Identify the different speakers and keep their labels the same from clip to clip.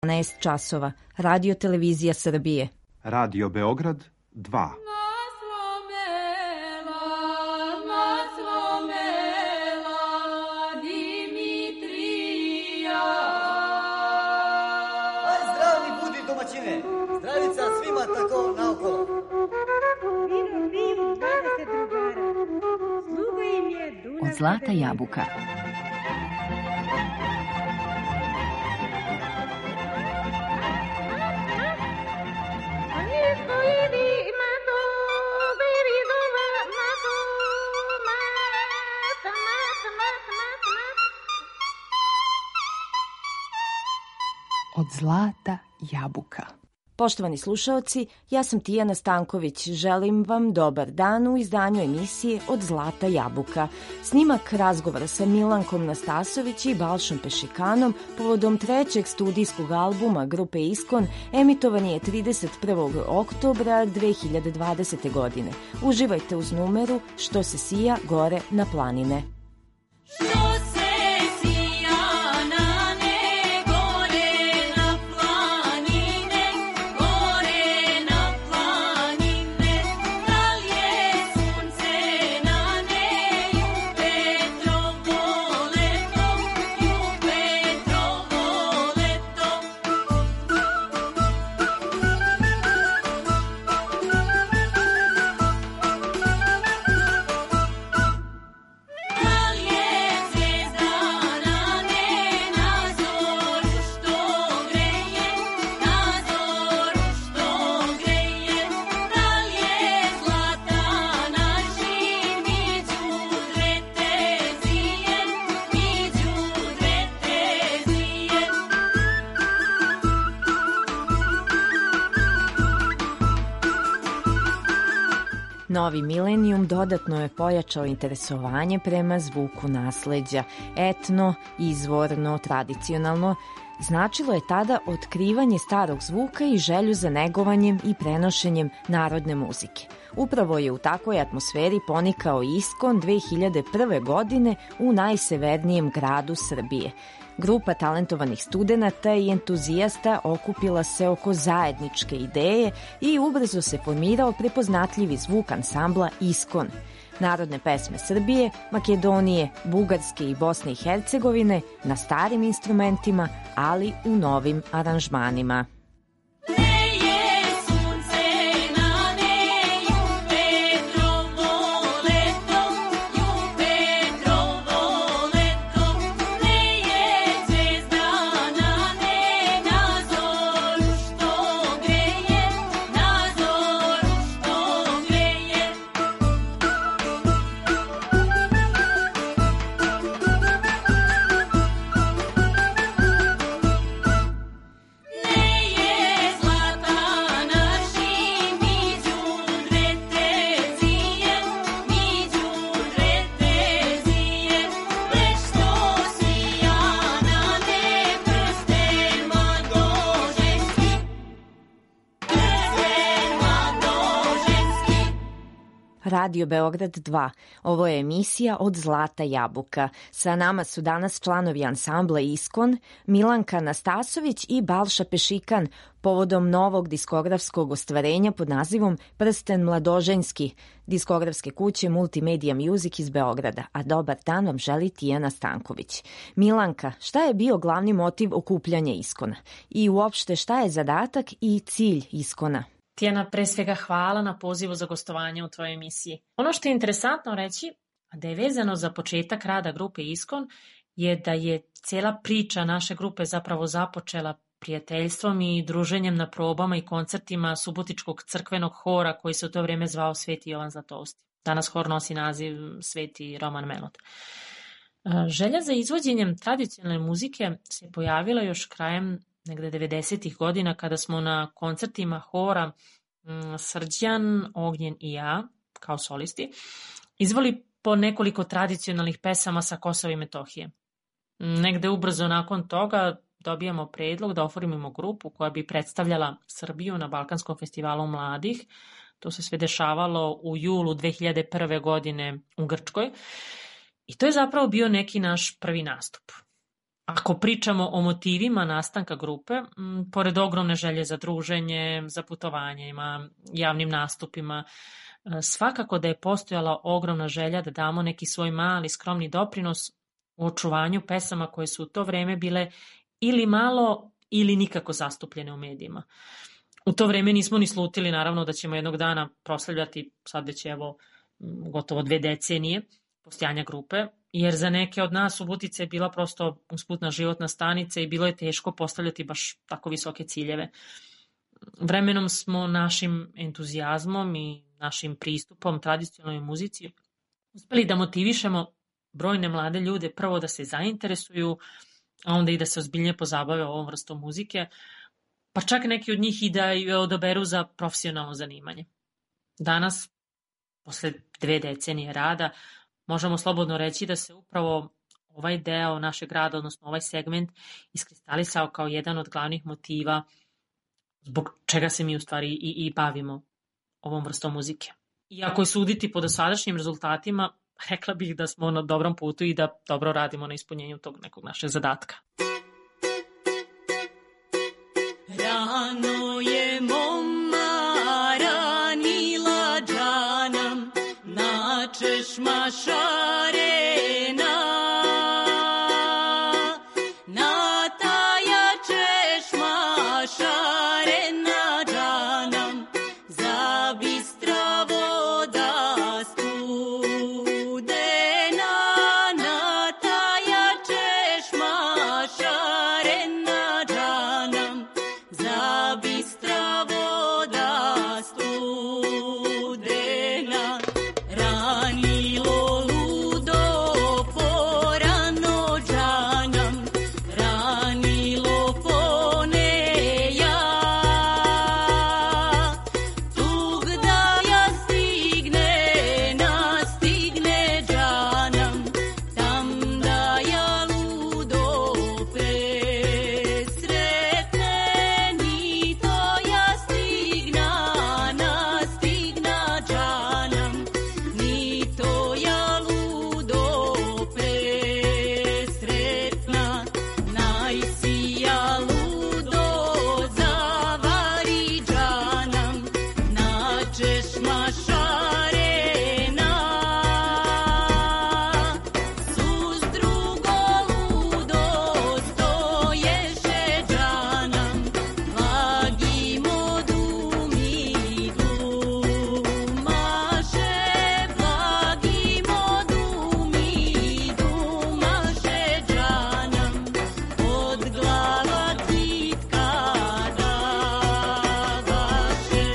Speaker 1: 12 časova. Radio Televizija Srbije.
Speaker 2: Radio Beograd 2.
Speaker 3: Zdravica svima tako naokolo.
Speaker 4: Od zlata jabuka. Od zlata jabuka.
Speaker 1: Poštovani slušaoci, ja sam Tijana Stanković. Želim vam dobar dan u izdanju emisije Od zlata jabuka. Snimak razgovora sa Milankom Nastasović i Balšom Pešikanom povodom trećeg studijskog albuma grupe Iskon emitovan je 31. oktobra 2020. godine. Uživajte uz numeru Što se sija gore na planine. Novi milenijum dodatno je pojačao interesovanje prema zvuku nasleđa. Etno, izvorno, tradicionalno, značilo je tada otkrivanje starog zvuka i želju za negovanjem i prenošenjem narodne muzike. Upravo je u takvoj atmosferi ponikao Iskon 2001. godine u najsevernijem gradu Srbije. Grupa talentovanih studenata i entuzijasta okupila se oko zajedničke ideje i ubrzo se formirao prepoznatljivi zvuk ansambla Iskon. Narodne pesme Srbije, Makedonije, Bugarske i Bosne i Hercegovine na starim instrumentima, ali u novim aranžmanima. Radio Beograd 2. Ovo je emisija Od zlata jabuka. Sa nama su danas članovi ansambla Iskon, Milanka Nastasović i Balša Pešikan, povodom novog diskografskog ostvarenja pod nazivom Prsten mladoženjski, diskografske kuće Multimedia Music iz Beograda. A dobar dan vam želi Tijana Stanković. Milanka, šta je bio glavni motiv okupljanja Iskona? I uopšte šta je zadatak i cilj Iskona?
Speaker 5: Tijana, pre svega hvala na pozivu za gostovanje u tvojoj emisiji. Ono što je interesantno reći, a da je vezano za početak rada grupe Iskon, je da je cijela priča naše grupe zapravo započela prijateljstvom i druženjem na probama i koncertima Subotičkog crkvenog hora koji se u to vrijeme zvao Sveti Jovan Zlatousti. Danas hor nosi naziv Sveti Roman Melot. Želja za izvođenjem tradicionalne muzike se pojavila još krajem negde 90-ih godina kada smo na koncertima hora Srđan, Ognjen i ja, kao solisti, izvoli po nekoliko tradicionalnih pesama sa Kosova i Metohije. Negde ubrzo nakon toga dobijamo predlog da oformimo grupu koja bi predstavljala Srbiju na Balkanskom festivalu mladih. To se sve dešavalo u julu 2001. godine u Grčkoj. I to je zapravo bio neki naš prvi nastup. Ako pričamo o motivima nastanka grupe, pored ogromne želje za druženje, za putovanjima, javnim nastupima, svakako da je postojala ogromna želja da damo neki svoj mali skromni doprinos u očuvanju pesama koje su u to vreme bile ili malo ili nikako zastupljene u medijima. U to vreme nismo ni slutili naravno da ćemo jednog dana proslavljati, sad već evo gotovo 2 decenije postojanja grupe, jer za neke od nas Subotica je bila prosto usputna životna stanica i bilo je teško postavljati baš tako visoke ciljeve. Vremenom smo našim entuzijazmom i našim pristupom tradicionalnoj muzici uspeli da motivišemo brojne mlade ljude prvo da se zainteresuju, a onda i da se ozbiljnije pozabave ovom vrstom muzike, pa čak neki od njih i da je odaberu za profesionalno zanimanje. Danas, posle 2 decenije rada, možemo slobodno reći da se upravo ovaj deo našeg rada, odnosno ovaj segment, iskristalisao kao jedan od glavnih motiva zbog čega se mi u stvari i bavimo ovom vrstom muzike. Iako je suditi po dosadašnjim rezultatima, rekla bih da smo na dobrom putu i da dobro radimo na ispunjenju tog nekog našeg zadatka.
Speaker 6: Rano je momma ranila džanam na češma šarena, na taja češma šarena džanam za bistra voda studena, na taja češma šarena džanam za bistra voda studena. Ranilo ludo porano džanam, ranilo poneja, tug da ja stigne, nastigne džanam, tam da ja ludo presretne, ni to ja stigna, nastigna džanam, ni to ja ludo presretna, najsija ludo zavari džanam, na češma šarena, sus drugo ludo stoješe džanam, blagimo dumi dumaše, blagimo dumi dumaše džanam, od glava kitka da vaše.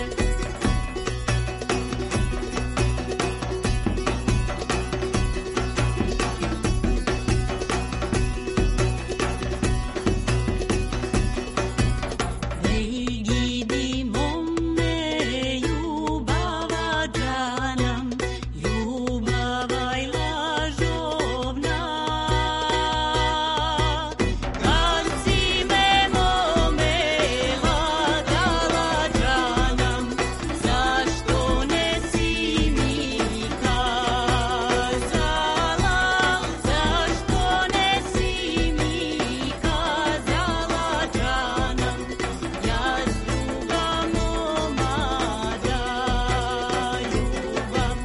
Speaker 6: Ej, gidi momme, ljubava džanam, ljubava i lažovna. Kad si me momme lagala džanam, zašto ne si mi kazala, zašto ne si mi kazala džanam, ja s druga momada ljubav.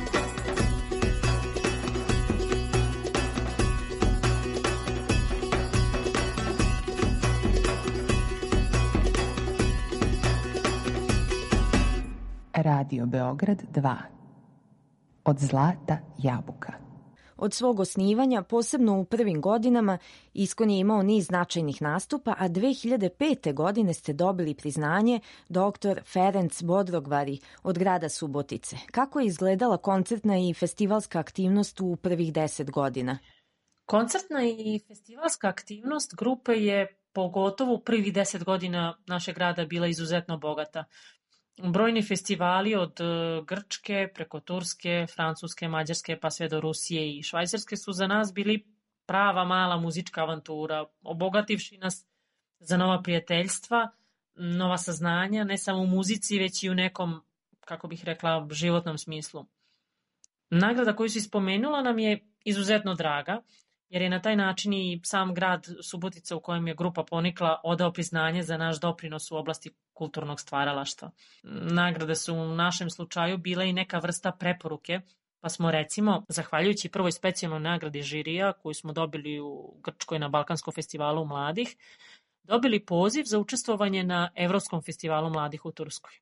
Speaker 4: Radio Beograd 2. Od zlata jabuka.
Speaker 1: Od svog osnivanja, posebno u prvim godinama, Iskon je imao niz značajnih nastupa, a 2005. godine ste dobili priznanje dr. Ferenc Bodrogvari od grada Subotice. Kako je izgledala koncertna i festivalska aktivnost u prvih 10 godina?
Speaker 5: Koncertna i festivalska aktivnost grupe je pogotovo u prvih 10 godina našeg rada bila izuzetno bogata. Brojni festivali od Grčke preko Turske, Francuske, Mađarske pa sve do Rusije i Švajcarske su za nas bili prava mala muzička avantura, obogativši nas za nova prijateljstva, nova saznanja, ne samo u muzici, već i u nekom, kako bih rekla, životnom smislu. Nagrada koju si spomenula nam je izuzetno draga, jer je na taj način i sam grad Subotica u kojem je grupa ponikla odao priznanje za naš doprinos u oblasti kulturnog stvaralaštva. Nagrade su u našem slučaju bile i neka vrsta preporuke, pa smo recimo, zahvaljujući prvoj specijalnoj nagradi žirija koju smo dobili u Grčkoj na Balkanskom festivalu mladih, dobili poziv za učestvovanje na Evropskom festivalu mladih u Turskoj.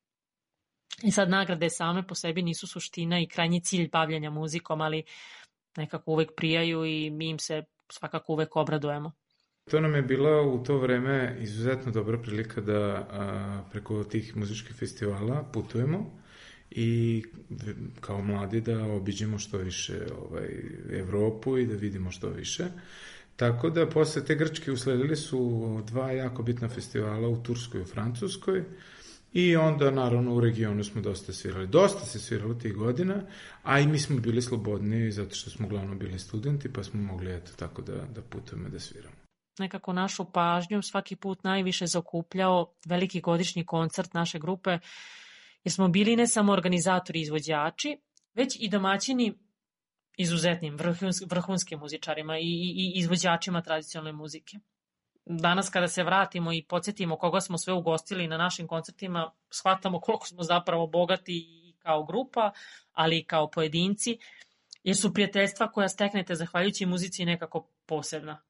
Speaker 5: I sad nagrade same po sebi nisu suština i krajnji cilj bavljenja muzikom, ali nekako uvek prijaju i mi im se svakako uvek obradujemo.
Speaker 7: To nam je bila u to vreme izuzetno dobra prilika da preko tih muzičkih festivala putujemo i kao mladi da obiđemo što više Evropu i da vidimo što više. Tako da posle te Grčke usledili su 2 jako bitna festivala u Turskoj i u Francuskoj i onda naravno u regionu smo dosta svirali. Dosta se sviralo tih godina, a i mi smo bili slobodni zato što smo uglavnom bili studenti pa smo mogli eto tako da putujemo da sviramo.
Speaker 5: Nekako našu pažnju svaki put najviše zaokupljao veliki godišnji koncert naše grupe, jer smo bili ne samo organizatori i izvođači, već i domaćini izuzetnim vrhunskim muzičarima i izvođačima tradicionalne muzike. Danas kada se vratimo i podsjetimo koga smo sve ugostili na našim koncertima, shvatamo koliko smo zapravo bogati i kao grupa, ali i kao pojedinci, jer su prijateljstva koja steknete zahvaljujući muzici nekako posebna.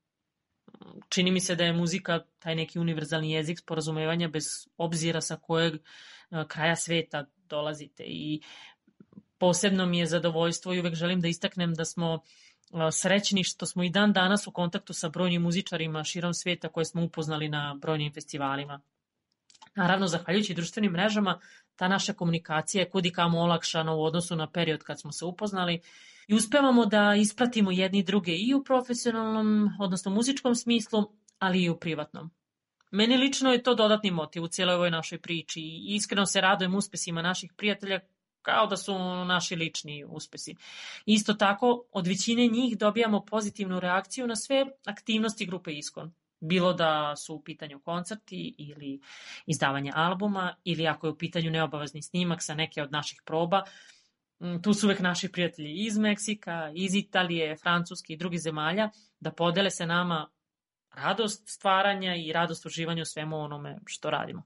Speaker 5: Čini mi se da je muzika taj neki univerzalni jezik sporazumevanja bez obzira sa kojeg kraja sveta dolazite i posebno mi je zadovoljstvo i uvek želim da istaknem da smo srećni što smo i dan danas u kontaktu sa brojnim muzičarima širom sveta koje smo upoznali na brojnim festivalima. Naravno, zahvaljujući društvenim mrežama, ta naša komunikacija je kudikamo olakšana u odnosu na period kad smo se upoznali i uspevamo da ispratimo jedni druge i u profesionalnom, odnosno muzičkom smislu, ali i u privatnom. Meni lično je to dodatni motiv u cijeloj ovoj našoj priči i iskreno se radujem uspesima naših prijatelja kao da su naši lični uspesi. Isto tako, od većine njih dobijamo pozitivnu reakciju na sve aktivnosti grupe Iskon. Bilo da su u pitanju koncerti ili izdavanje albuma ili ako je u pitanju neobavezni snimak sa neke od naših proba. Tu su uvek naši prijatelji iz Meksika, iz Italije, Francuske i drugih zemalja da podele se nama radost stvaranja i radost uživanja u svemu onome što radimo.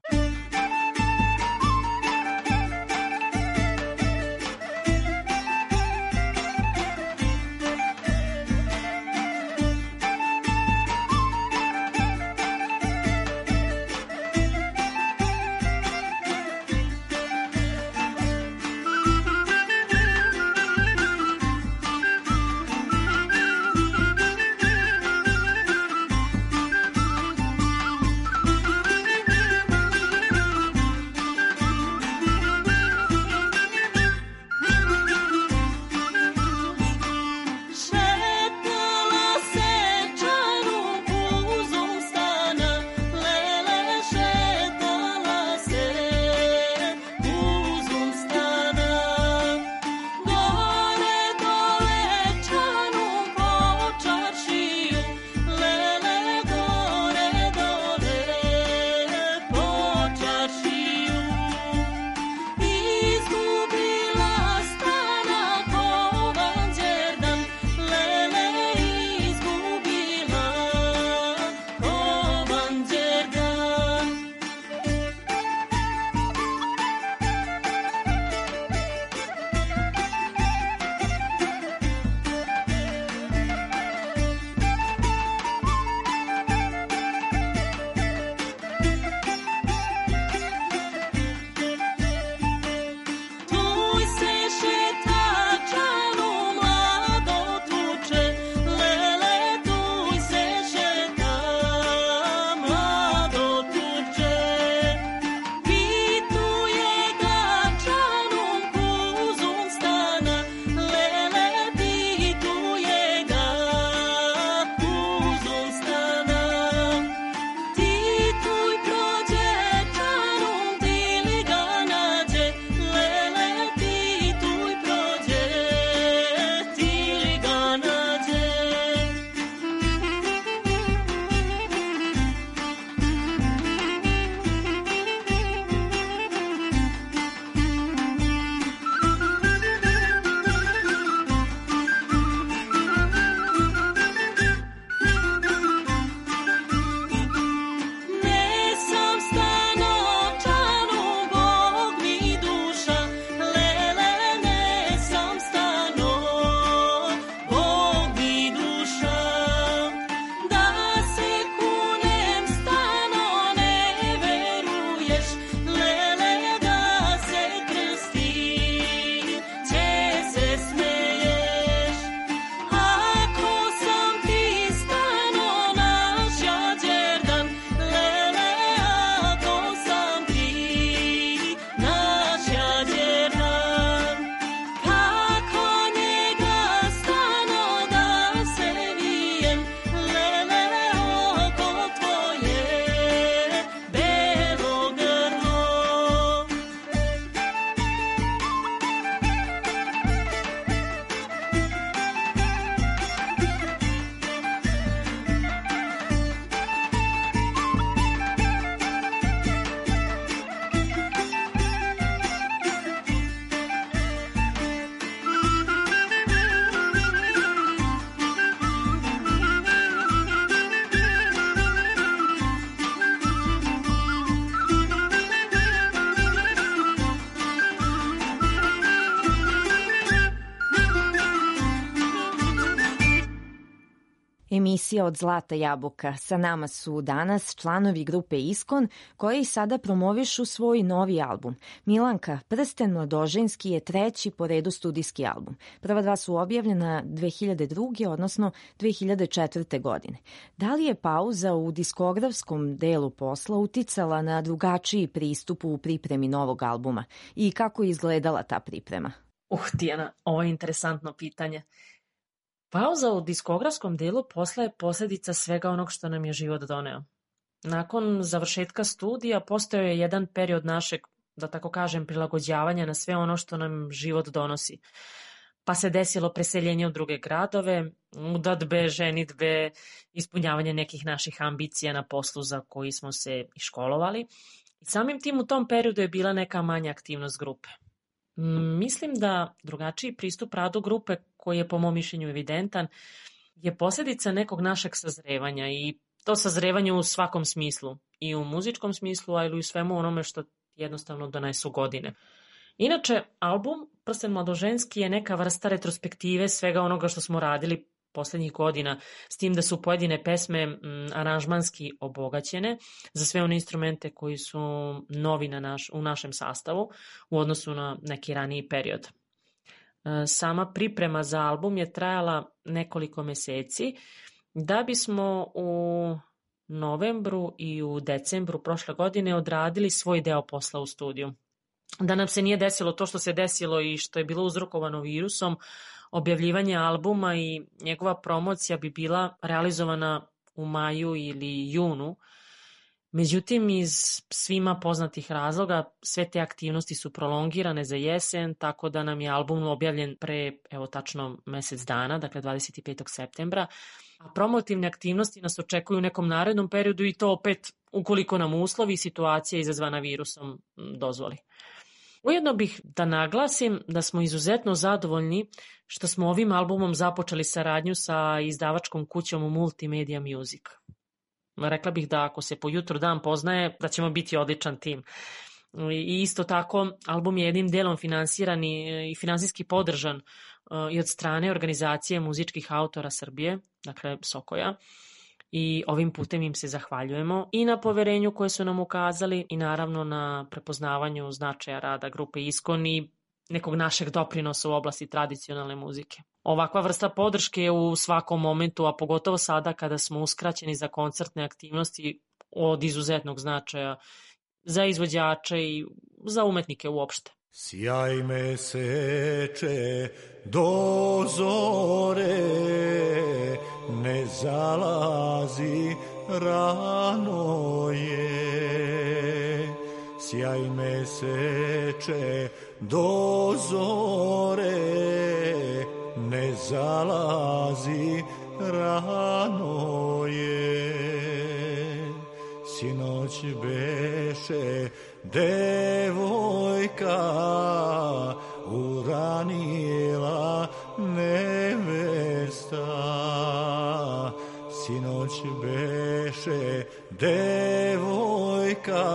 Speaker 1: Emisija Od zlata jabuka. Sa nama su danas članovi grupe Iskon koji sada promovišu svoj novi album. Milanka, Prsten mladoženski je treći po redu studijski album. Prva dva su objavljena 2002. odnosno 2004. godine. Da li je pauza u diskografskom delu posla uticala na drugačiji pristup u pripremi novog albuma i kako je izgledala ta priprema?
Speaker 5: Tijana, ovo je interesantno pitanje. Pauza u diskografskom delu posla je posljedica svega onog što nam je život doneo. Nakon završetka studija postojao je jedan period našeg, da tako kažem, prilagođavanja na sve ono što nam život donosi. Pa se desilo preseljenje u druge gradove, udadbe, ženidbe, ispunjavanje nekih naših ambicija na poslu za koji smo se i školovali. I samim tim u tom periodu je bila neka manja aktivnost grupe. Mislim da drugačiji pristup radu grupe, koji je po mom mišljenju evidentan, je posljedica nekog našeg sazrevanja i to sazrevanje u svakom smislu, i u muzičkom smislu, ali i u svemu onome što jednostavno donesu godine. Inače, album Prsten mladoženski je neka vrsta retrospektive svega onoga što smo radili posljednjih godina, s tim da su pojedine pesme aranžmanski obogaćene za sve one instrumente koji su novi u našem sastavu u odnosu na neki raniji period. Sama priprema za album je trajala nekoliko meseci da bismo u novembru i u decembru prošle godine odradili svoj deo posla u studiju. Da nam se nije desilo to što se desilo i što je bilo uzrokovano virusom, objavljivanje albuma i njegova promocija bi bila realizovana u maju ili junu. Međutim, iz svima poznatih razloga sve te aktivnosti su prolongirane za jesen, tako da nam je album objavljen pre, tačno mesec dana, dakle 25. septembra. A promotivne aktivnosti nas očekuju u nekom narednom periodu i to opet ukoliko nam uslovi i situacija izazvana virusom dozvoli. Ujedno bih da naglasim da smo izuzetno zadovoljni što smo ovim albumom započeli saradnju sa izdavačkom kućom Multimedia Music. Rekla bih da ako se po jutru dan poznaje, da ćemo biti odličan tim. I isto tako, album je jednim delom finansiran i finansijski podržan i od strane organizacije muzičkih autora Srbije, dakle Sokoja. I ovim putem im se zahvaljujemo i na poverenju koje su nam ukazali i naravno na prepoznavanju značaja rada grupe Iskon i nekog našeg doprinosa u oblasti tradicionalne muzike. Ovakva vrsta podrške je u svakom momentu, a pogotovo sada kada smo uskraćeni za koncertne aktivnosti, od izuzetnog značaja za izvođače i za umetnike uopšte.
Speaker 8: Sjaj me seče do zore, ne zalazi, rano je. Sjaj me seče do zore, ne zalazi, rano je. Sinoć beše devojka uranila nevesta. Sinoć beše devojka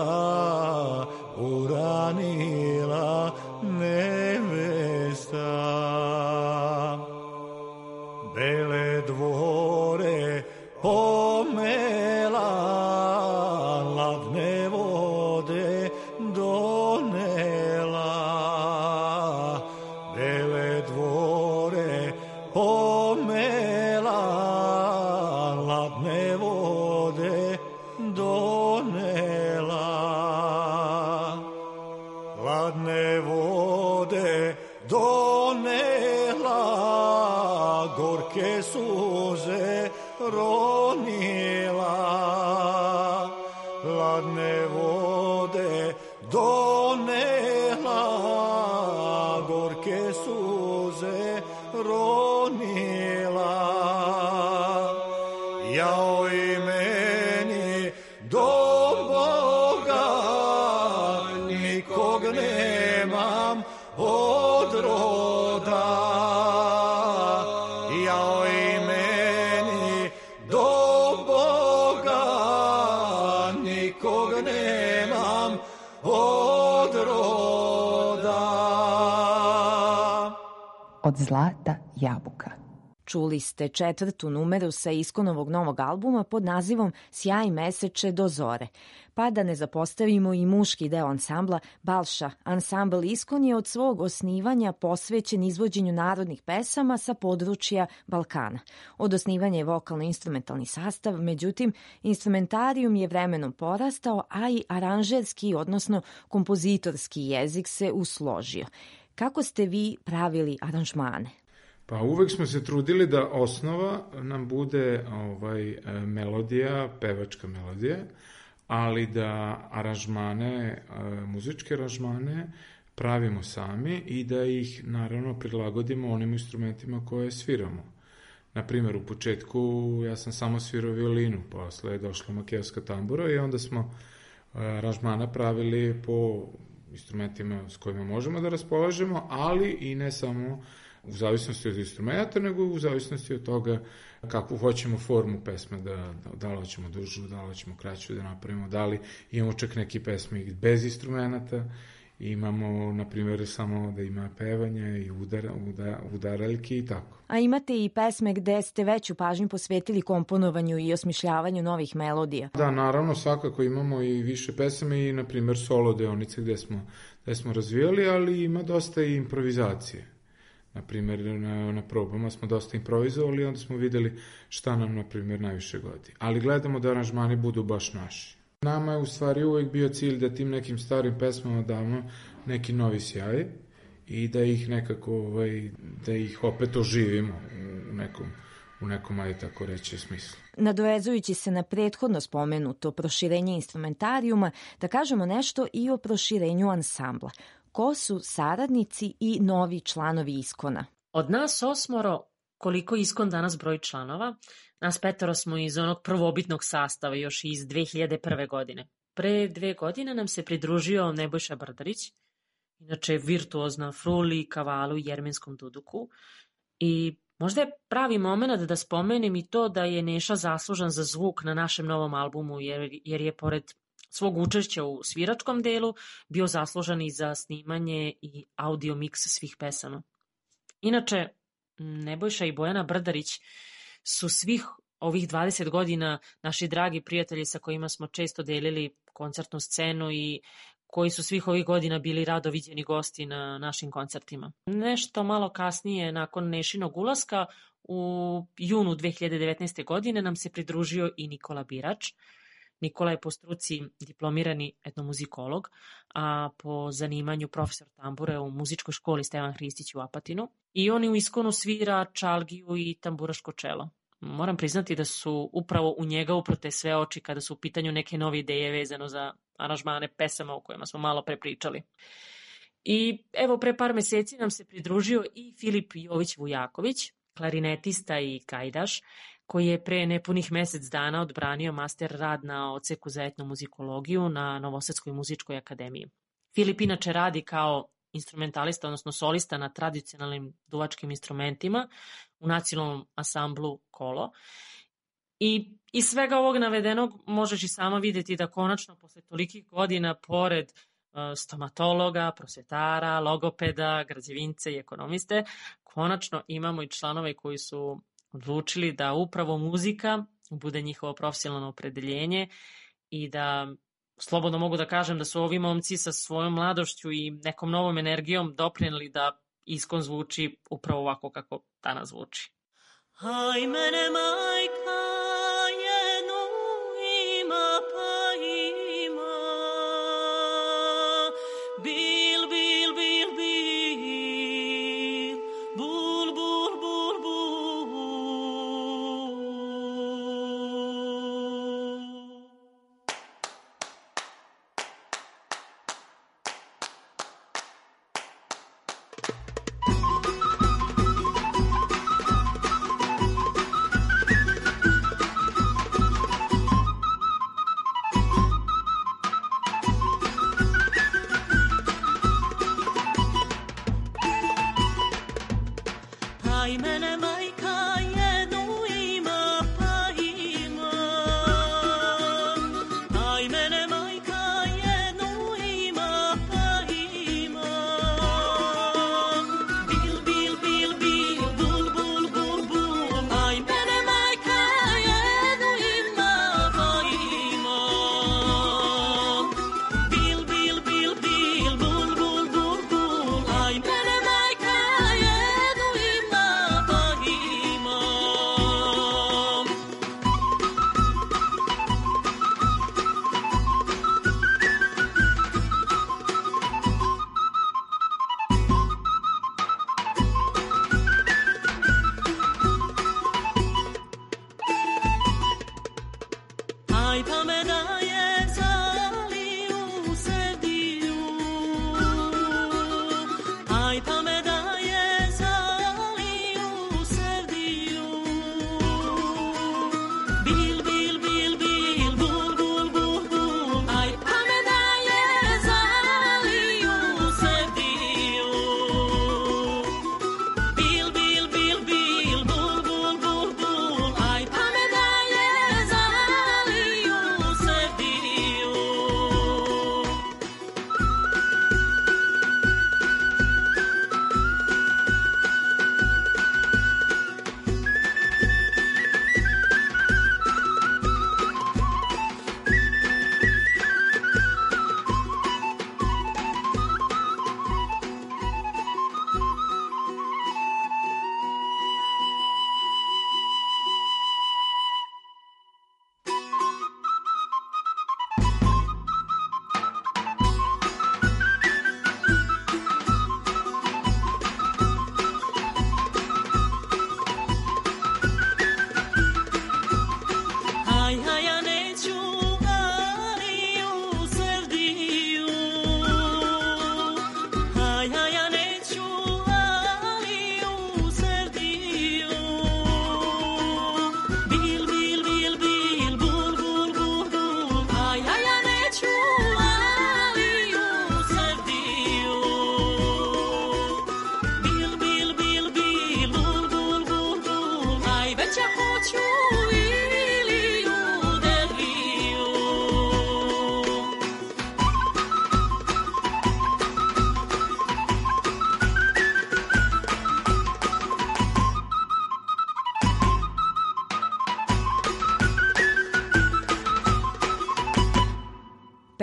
Speaker 8: uranila nevesta. Bele dvore pomela, ladne vode donela. Bele dvore pomela, ladne vode donela. Ladne vode donela, gorke suze ronila. Ladne vode donela, gorke suze ronila. Jao i meni do Boga, nikog nemam od roda. Jao i meni do Boga, nikog nemam od roda.
Speaker 4: Od zlata jabuka.
Speaker 1: Čuli ste 4. numeru sa Iskonovog novog albuma pod nazivom Sjaj meseče do zore. Pa da ne zapostavimo i muški deo ansambla Balša. Ansambl Iskon je od svog osnivanja posvećen izvođenju narodnih pesama sa područja Balkana. Od osnivanja je vokalno-instrumentalni sastav, međutim, instrumentarijum je vremenom porastao, a i aranžerski, odnosno kompozitorski jezik se usložio. Kako ste vi pravili aranžmane?
Speaker 7: Pa uvek smo se trudili da osnova nam bude melodija, pevačka melodija, ali da aranžmane, muzičke aranžmane pravimo sami i da ih naravno prilagodimo onim instrumentima koje sviramo. Naprimjer, u početku ja sam samo svirao violinu, posle je došla makijevska tambura i onda smo aranžmana pravili po instrumentima s kojima možemo da raspolažemo, ali i ne samo u zavisnosti od instrumenta, nego u zavisnosti od toga kakvu hoćemo formu pesme, da li hoćemo dužu, da li hoćemo kraću da napravimo, da li imamo čak neki pesme bez instrumenta, imamo, na primjer, samo da ima pevanje i udaraljki i tako.
Speaker 1: A imate i pesme gde ste veću pažnju posvetili komponovanju i osmišljavanju novih melodija?
Speaker 7: Da, naravno, svakako imamo i više pesme i, na primjer, solo deonice gde smo razvijali, ali ima dosta i improvizacije. Na primjer, na probama smo dosta improvizovali i onda smo videli šta nam, na primjer, najviše godi. Ali gledamo da aranžmani budu baš naši. Nama je u stvari uvek bio cilj da tim nekim starim pesmama damo neki novi sjaj i da ih nekako, da ih opet oživimo u nekom, ajde tako reći, smislu.
Speaker 1: Nadovezujući se na prethodno spomenuto proširenje instrumentarijuma, da kažemo nešto i o proširenju ansambla. Ko su saradnici i novi članovi Iskona?
Speaker 5: Od nas 8, koliko Iskon danas broji članova, nas 5 smo iz onog prvobitnog sastava još iz 2001. godine. Pre 2 godine nam se pridružio Nebojša Brdarić, inače virtuoz na fruli, kavalu i jermenskom duduku. I možda je pravi moment da spomenem i to da je Neša zaslužan za zvuk na našem novom albumu, jer je pored svog učešća u sviračkom delu bio zaslužan i za snimanje i audio miks svih pesama. Inače, Nebojša i Bojana Brdarić su svih ovih 20 godina naši dragi prijatelji sa kojima smo često delili koncertnu scenu i koji su svih ovih godina bili rado viđeni gosti na našim koncertima. Nešto malo kasnije, nakon Nešinog ulaska, u junu 2019. godine nam se pridružio i Nikola Birač. Nikola je po struci diplomirani etnomuzikolog, a po zanimanju profesor tambure u muzičkoj školi Stevan Hristić u Apatinu. I on u Iskonu svira čalgiju i tamburaško čelo. Moram priznati da su upravo u njega uprte sve oči kada su u pitanju neke nove ideje vezano za aranžmane pesama o kojima smo malo pre pričali. I evo, pre par meseci nam se pridružio i Filip Jović-Vujaković, klarinetista i kajdaš, koji je pre nepunih mesec dana odbranio master rad na odseku za etnomuzikologiju na Novosadskoj muzičkoj akademiji. Filip inače radi kao instrumentalista, odnosno solista na tradicionalnim duvačkim instrumentima u nacionalnom ansamblu Kolo. I iz svega ovog navedenog možeš i sama videti da konačno posle tolikih godina, pored stomatologa, prosvetara, logopeda, građevince i ekonomiste, konačno imamo i članove koji su odlučili da upravo muzika bude njihovo profesionalno opredeljenje i da slobodno mogu da kažem da su ovi momci sa svojom mladošću i nekom novom energijom doprineli da Iskon zvuči upravo ovako kako danas zvuči.
Speaker 6: Aj mene majka jednu ima pa ima, bil, bil, bil, bil, bul, bul, bul, bul.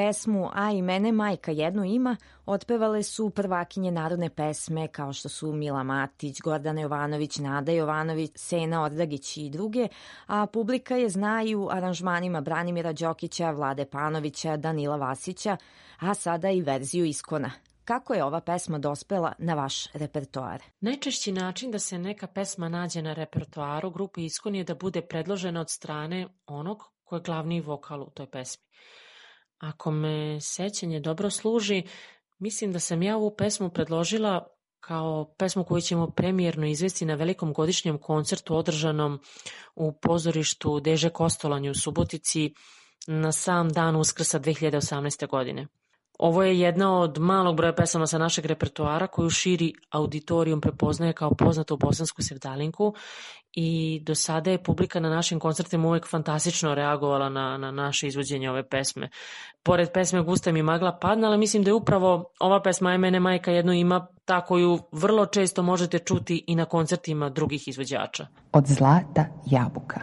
Speaker 1: pesmu A i mene majka jednu ima otpevale su prvakinje narodne pesme kao što su Mila Matić, Gordana Jovanović, Nada Jovanović, Sena Ordagić i druge, a publika je zna i u aranžmanima Branimira Đokića, Vlade Panovića, Danila Vasića, a sada i verziju Iskona. Kako je ova pesma dospela na vaš repertoar?
Speaker 5: Najčešći način da se neka pesma nađe na repertoaru grupe Iskon je da bude predložena od strane onog ko je glavni vokal u toj pesmi. Ako me sećanje dobro služi, mislim da sam ja ovu pesmu predložila kao pesmu koju ćemo premijerno izvesti na velikom godišnjem koncertu održanom u pozorištu Deže Kostolanj u Subotici na sam dan Uskrsa 2018. godine. Ovo je jedna od malog broja pesama sa našeg repertoara koju širi auditorijum prepoznaje kao poznatu bosansku sevdalinku i do sada je publika na našim koncertima uvek fantastično reagovala na naše izvođenje ove pesme. Pored pesme Gusta mi magla padna, ali mislim da je upravo ova pesma Aj mene majka jedno ima ta koju vrlo često možete čuti i na koncertima drugih izvođača.
Speaker 4: Od zlata jabuka.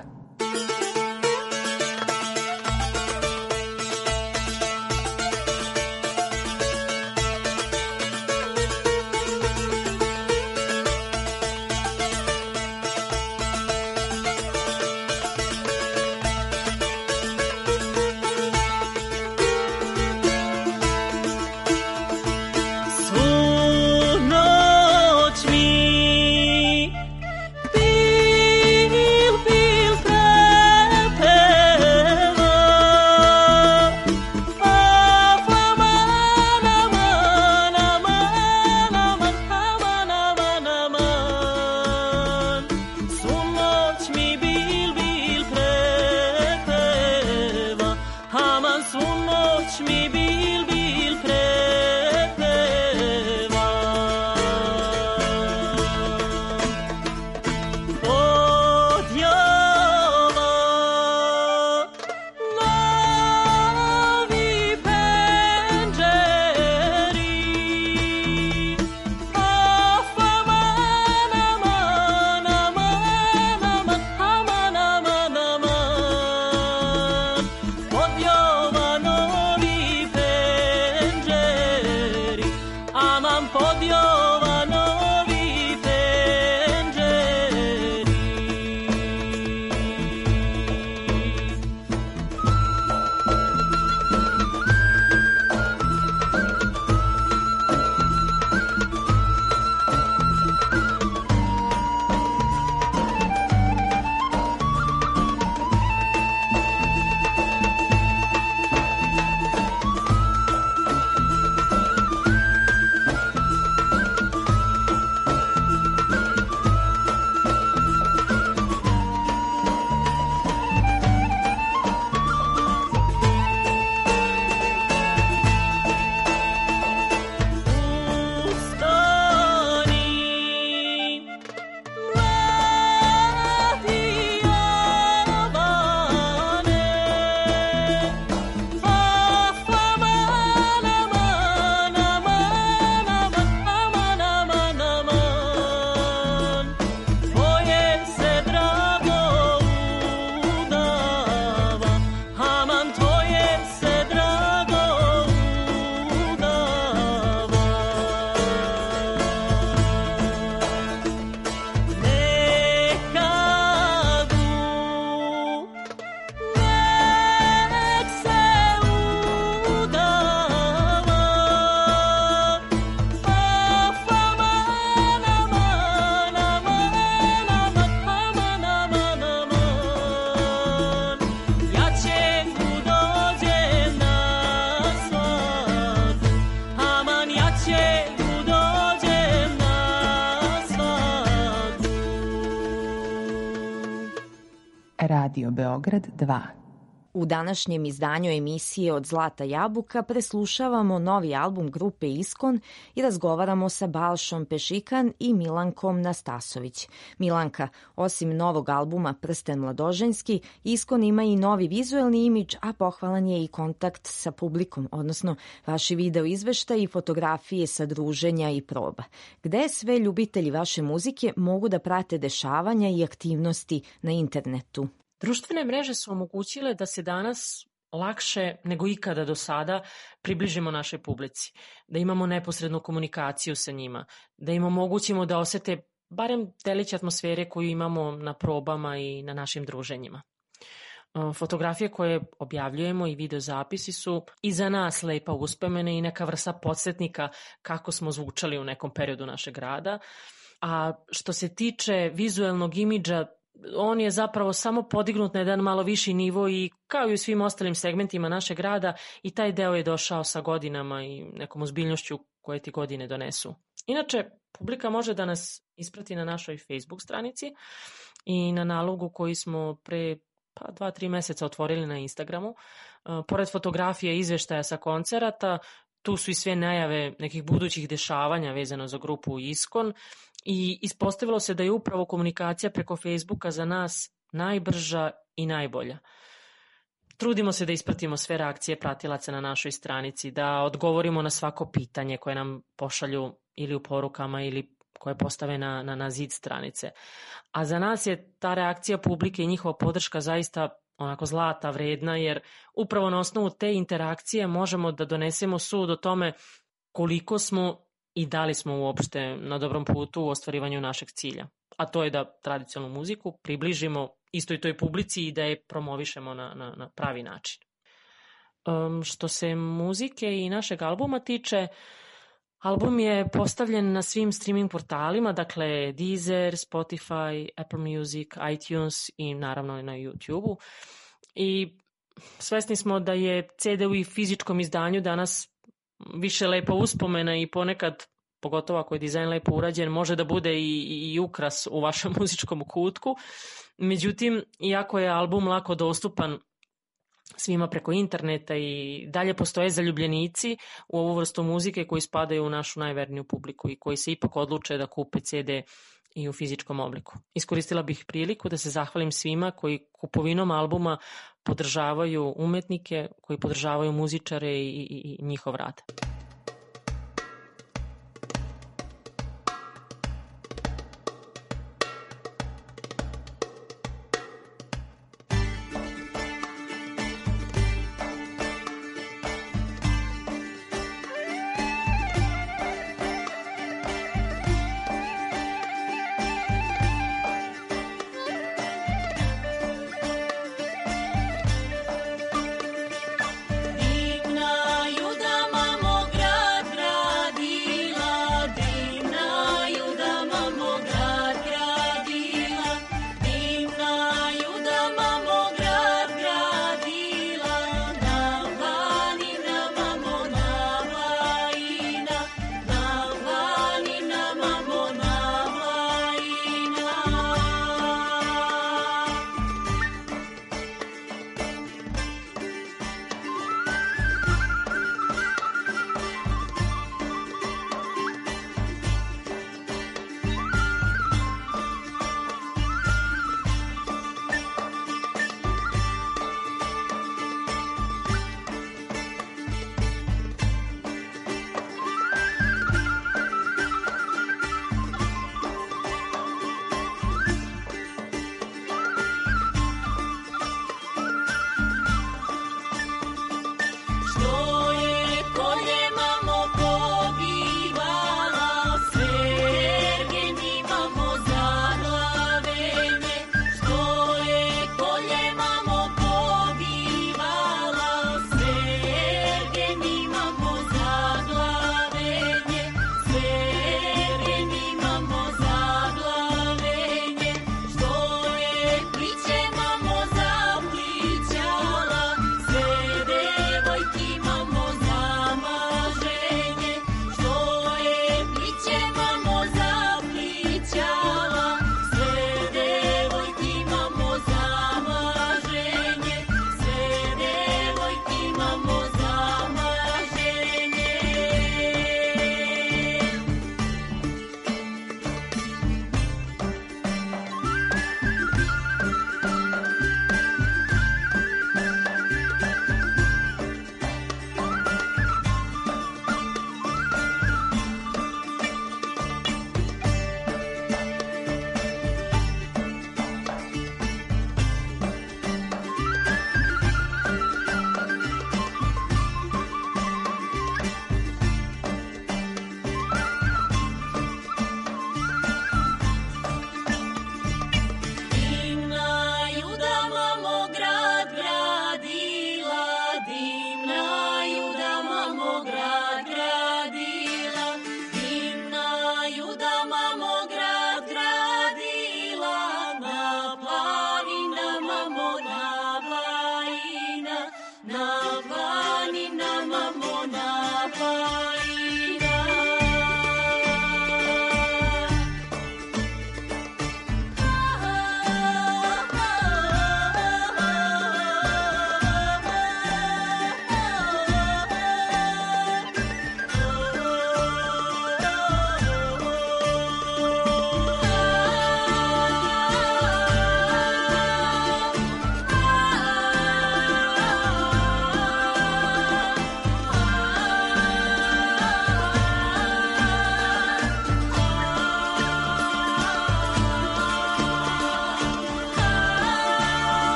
Speaker 4: Radio Beograd 2.
Speaker 1: U današnjem izdanju emisije Od zlata jabuka preslušavamo novi album grupe Iskon i razgovaramo sa Balšom Pešikan i Milankom Nastasović. Milanka, osim novog albuma Prsten mladoženjski, Iskon ima i novi vizuelni imidž, a pohvalan je i kontakt sa publikom, odnosno vaši video izveštaji i fotografije sa druženja i proba. Gde sve ljubitelji vaše muzike mogu da prate dešavanja i aktivnosti na internetu?
Speaker 5: Društvene mreže su omogućile da se danas lakše nego ikada do sada približimo našoj publici, da imamo neposrednu komunikaciju sa njima, da im omogućimo da osete barem delić atmosfere koju imamo na probama i na našim druženjima. Fotografije koje objavljujemo i videozapisi su i za nas lepa uspomena i neka vrsta podsjetnika kako smo zvučali u nekom periodu našeg rada. A što se tiče vizuelnog imidža, on je zapravo samo podignut na jedan malo viši nivo i kao i u svim ostalim segmentima našeg rada i taj deo je došao sa godinama i nekom ozbiljnošću koje ti godine donesu. Inače, publika može da nas isprati na našoj Facebook stranici i na nalogu koji smo pre 2-3 meseca otvorili na Instagramu. Pored fotografije i izveštaja sa koncerata, tu su i sve najave nekih budućih dešavanja vezano za grupu Iskon i ispostavilo se da je upravo komunikacija preko Facebooka za nas najbrža i najbolja. Trudimo se da ispratimo sve reakcije pratilaca na našoj stranici, da odgovorimo na svako pitanje koje nam pošalju ili u porukama ili koje postave na zid stranice. A za nas je ta reakcija publike i njihova podrška zaista onako zlata vredna, jer upravo na osnovu te interakcije možemo da donesemo sud o tome koliko smo i da li smo uopšte na dobrom putu u ostvarivanju našeg cilja. A to je da tradicionalnu muziku približimo istoj toj publici i da je promovišemo na pravi način. Što se muzike i našeg albuma tiče, album je postavljen na svim streaming portalima, dakle Deezer, Spotify, Apple Music, iTunes i naravno na YouTube-u. I svesni smo da je CD u fizičkom izdanju danas više lepa uspomena i ponekad, pogotovo ako je dizajn lepo urađen, može da bude i ukras u vašem muzičkom kutku. Međutim, iako je album lako dostupan svima preko interneta i dalje postoje zaljubljenici u ovu vrstu muzike koji spadaju u našu najverniju publiku i koji se ipak odluče da kupe CD i u fizičkom obliku. Iskoristila bih priliku da se zahvalim svima koji kupovinom albuma podržavaju umetnike, koji podržavaju muzičare i njihov rad.
Speaker 6: Divna juda mamo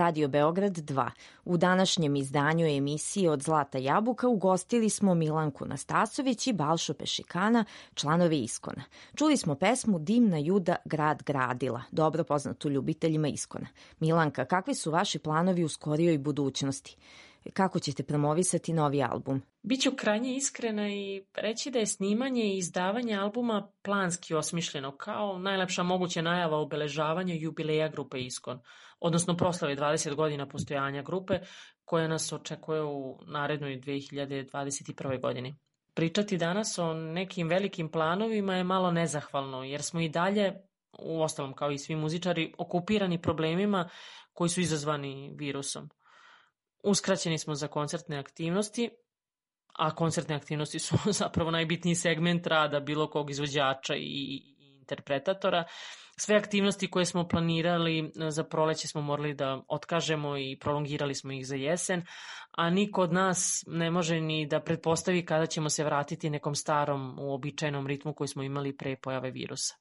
Speaker 1: Radio Beograd 2. U današnjem izdanju emisije Od Zlata jabuka ugostili smo Milanku Nastasović i Balšu Pešikana, članove Iskona. Čuli smo pesmu Dimna Juda grad gradila, dobro poznatu ljubiteljima Iskona. Milanka, kakvi su vaši planovi u skorijoj budućnosti? Kako ćete promovisati novi album?
Speaker 5: Biću krajnje iskrena i reći da je snimanje i izdavanje albuma planski osmišljeno kao najlepša moguća najava obeležavanja jubileja grupe Iskon, odnosno proslave 20 godina postojanja grupe koja nas očekuje u narednoj 2021. godini. Pričati danas o nekim velikim planovima je malo nezahvalno jer smo i dalje, uostalom kao i svi muzičari, okupirani problemima koji su izazvani virusom. Uskraćeni smo za koncertne aktivnosti, a koncertne aktivnosti su zapravo najbitniji segment rada bilo kog izvođača i interpretatora. Sve aktivnosti koje smo planirali za proleće smo morali da otkažemo i prolongirali smo ih za jesen, a niko od nas ne može ni da pretpostavi kada ćemo se vratiti nekom starom, uobičajenom ritmu koji smo imali pre pojave virusa.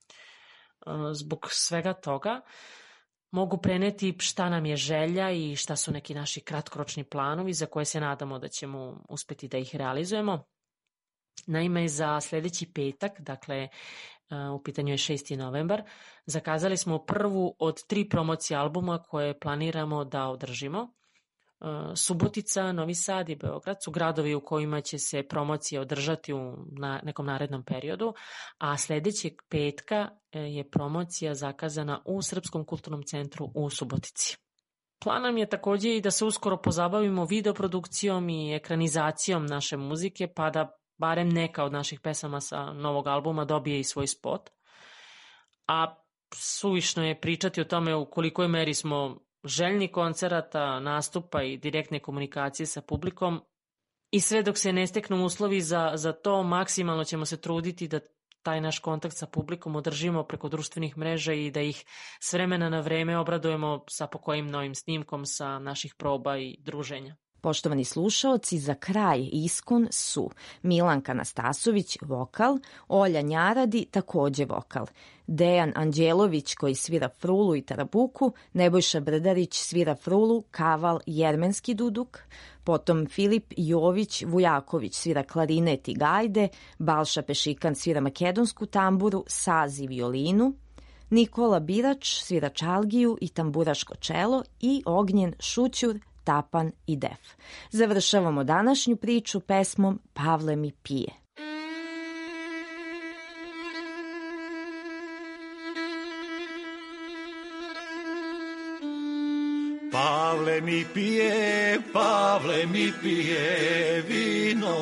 Speaker 5: Zbog svega toga mogu preneti šta nam je želja i šta su neki naši kratkoročni planovi za koje se nadamo da ćemo uspeti da ih realizujemo. Naime, za sledeći petak, dakle u pitanju je 6. novembar, zakazali smo prvu od 3 promocije albuma koje planiramo da održimo. Subotica, Novi Sad i Beograd su gradovi u kojima će se promocije održati u nekom narednom periodu, a sledećeg petka je promocija zakazana u Srpskom kulturnom centru u Subotici. Plan nam je takođe i da se uskoro pozabavimo videoprodukcijom i ekranizacijom naše muzike, pa da barem neka od naših pesama sa novog albuma dobije i svoj spot. A suvišno je pričati o tome u kolikoj meri smo željni koncerata, nastupa i direktne komunikacije sa publikom i sve dok se ne steknu uslovi za to, maksimalno ćemo se truditi da taj naš kontakt sa publikom održimo preko društvenih mreža i da ih s vremena na vreme obradujemo sa pokojim novim snimkom sa naših proba i druženja.
Speaker 1: Poštovani slušaoci, za kraj Iskon su Milanka Nastasović, vokal, Olja Njaradi, takođe vokal, Dejan Anđelović koji svira frulu i tarabuku, Nebojša Brdarić svira frulu, kaval, jermenski duduk, potom Filip Jović Vujaković svira klarinet i gajde, Balša Pešikan svira makedonsku tamburu, saz i violinu, Nikola Birač svira čalgiju i tamburaško čelo i Ognjen Šućur, tapan i def. Završavamo današnju priču pesmom Pavle mi pije.
Speaker 8: Pavle mi pije vino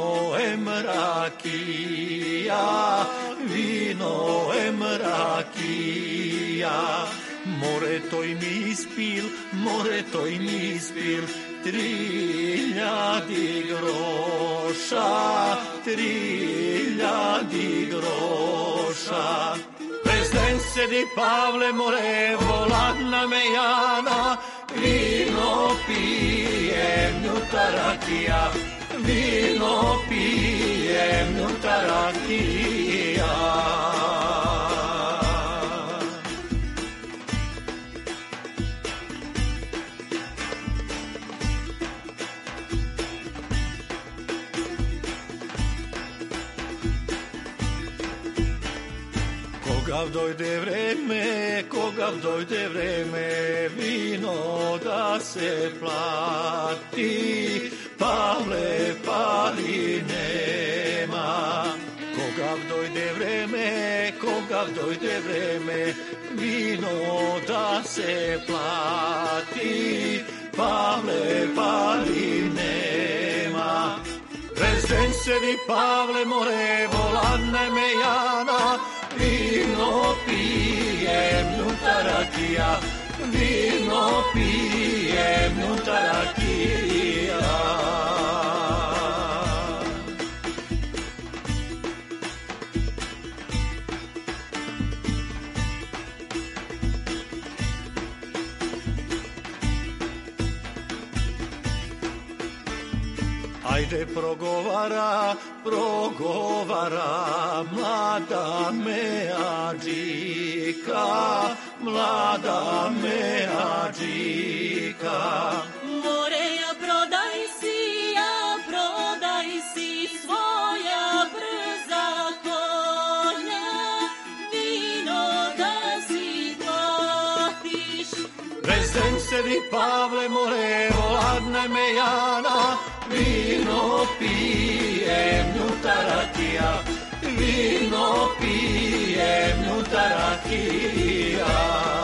Speaker 8: emrakija, vino emrakija. More toj mi ispil 3.000 groša, 3.000 groša. Prezden sedi Pavle more, voladna mejana, vino pijem ljuta rakija, vino pijem ljuta rakija. Kogav dojde vreme, vino da se plati, Pavle pali nema. Kogav dojde vreme, vino da se plati, Pavle pali nema. Prezden sedi Pavle more, voladna mejana, vino pijem ljuta rakija, vino pijem ljuta rakija. Ajde progovara, mlada meadžika, mlada meadžika.
Speaker 6: Moreja prodaj si svoja brza konja, vino da si platiš.
Speaker 8: Vezden sedi Pavle more, ladne me Jana, vino pijem nutarakija, vino pijem nutarakija.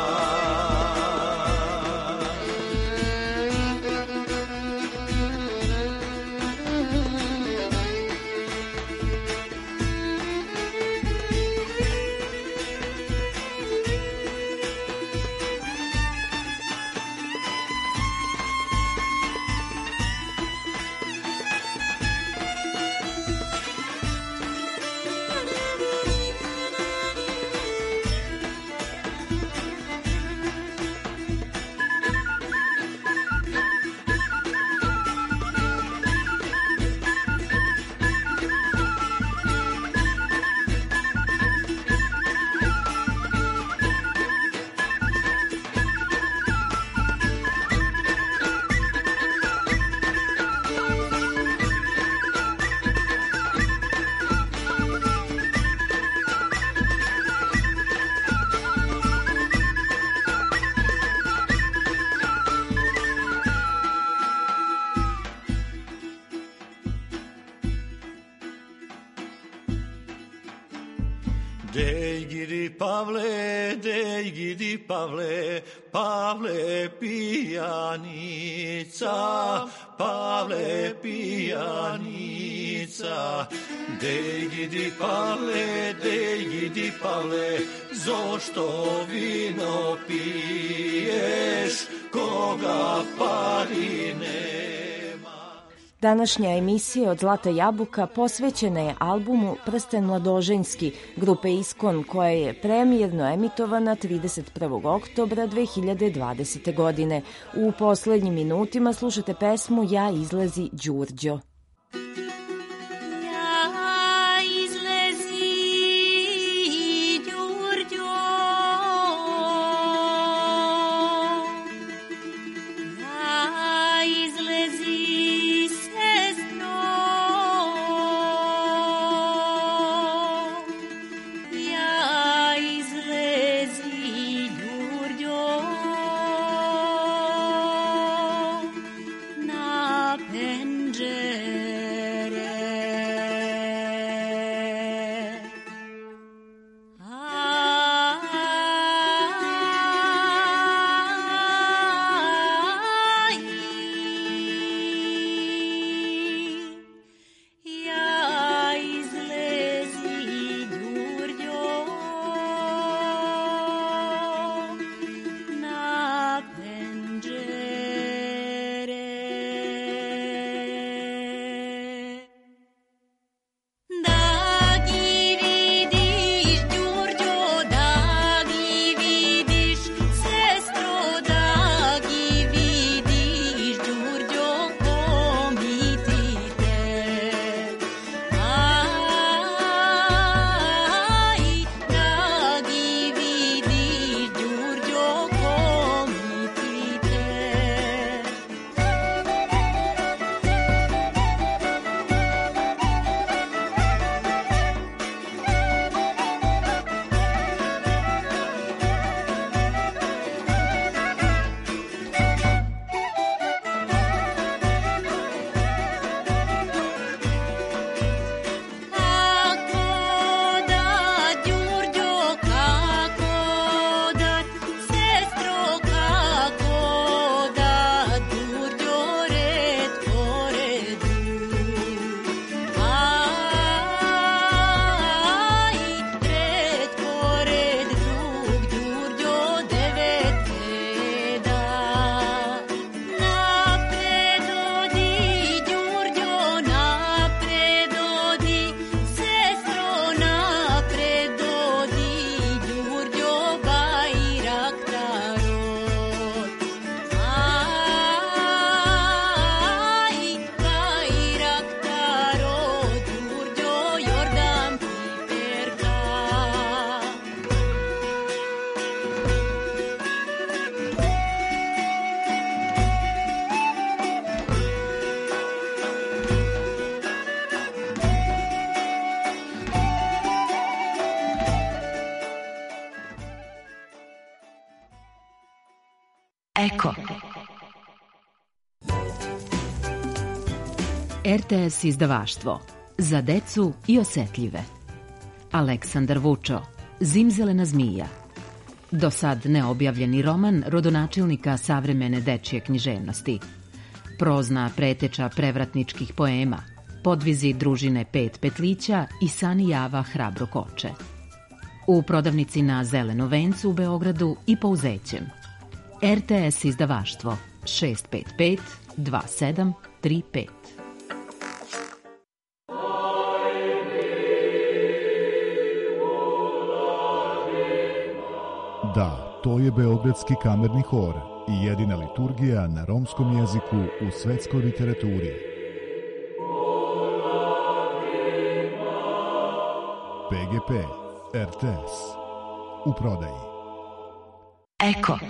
Speaker 8: Dej gidi Pavle, Pavle pijanica, Pavle pijanica. Dej gidi Pavle, zašto vino piješ, koga pari nema.
Speaker 1: Današnja emisija od Zlata jabuka posvećena je albumu Prsten mladoženjski grupe Iskon, koja je premijerno emitovana 31. oktobra 2020. godine. U poslednjim minutima slušate pesmu Ja izlezi Đurđo.
Speaker 6: Na penđe
Speaker 9: Eko. RTS izdavaštvo. Za decu i osetljive. Aleksandar Vučo. Zimzelena zmija. Do sad neobjavljeni roman rodonačelnika savremene dečje književnosti. Prozna preteča prevratničkih poema. Podvizi družine Pet petlića i Sani Java hrabro koče. U prodavnici na Zelenom vencu u Beogradu i Pouzećem. RTS izdavaštvo 655 2735.
Speaker 10: Da, to je Beogradski kamerni hor i jedina liturgija na romskom jeziku u svetskoj literaturi. PGP RTS u prodaji.
Speaker 9: Eko.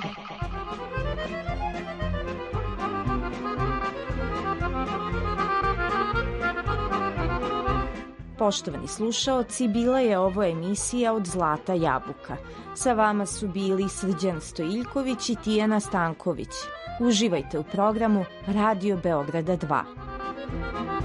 Speaker 1: Poštovani slušaoci, bila je ovo emisija od Zlata jabuka. Sa vama su bili Srđan Stojiljković i Tijana Stanković. Uživajte u programu Radio Beograda 2.